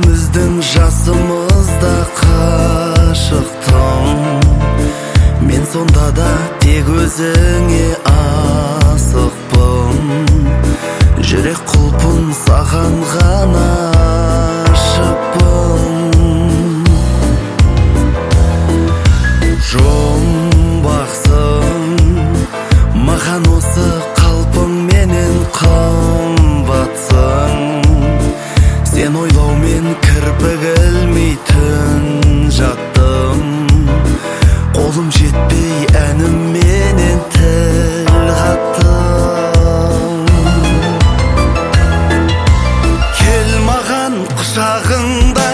Ikimizдің жасымызда қашықтым, мен сонда да тек өзіңе асықпын. Жүрек құлпын саған ғана ашыппын. Жұмбақсың, маған осы қалпың менен қымбатсың. Сен ойлаумен кірпік ілмейтін жаттым. Қолым жетпей әнім менен тіл қаттым. Кел маған құшағыңдаш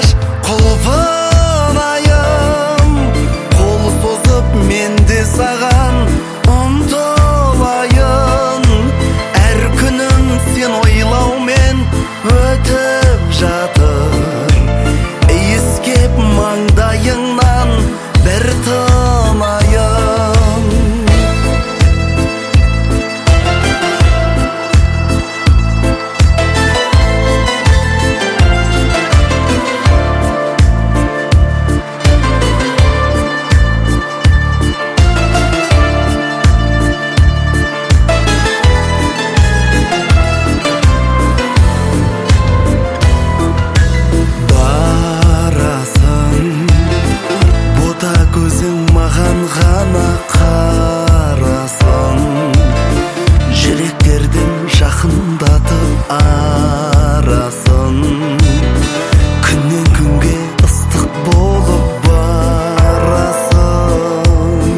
құлпынайым, қол созып мен де саған ұмтылайын. Әр күнім сен ойлаумен өтіп жатыр, иіскеп маңдайыңнан бір тынайын. Көзің маған ғана қарасын, жүректердің жақындатып арасын. Күннен күнге ыстық болып барасың.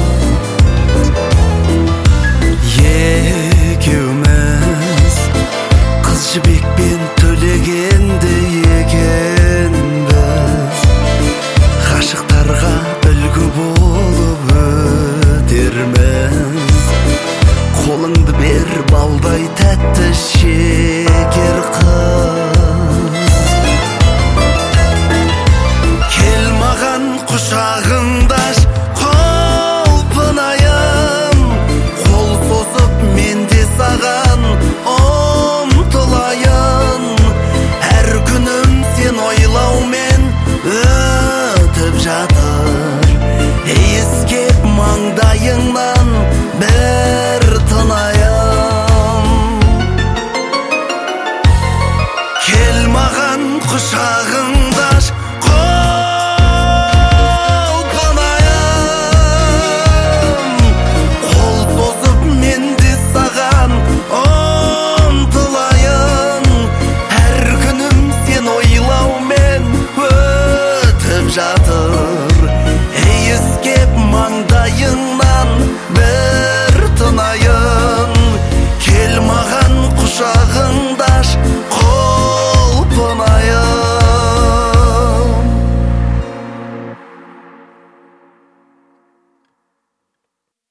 Екеуміз қыз жібекпен төлегенді екенбіз. Ғашықтарға үлгі болып өтерміз. Қолыңды бер балдай тәтті шекер қыз. Кел маған құшағыңдаш құлпынайым, қол созып мен де саған ұмтылайын. Әр күнім сен ойлаумен өтіп жатыр, иіскеп маңдайыңнан бір тынайын. Кел маған құшағың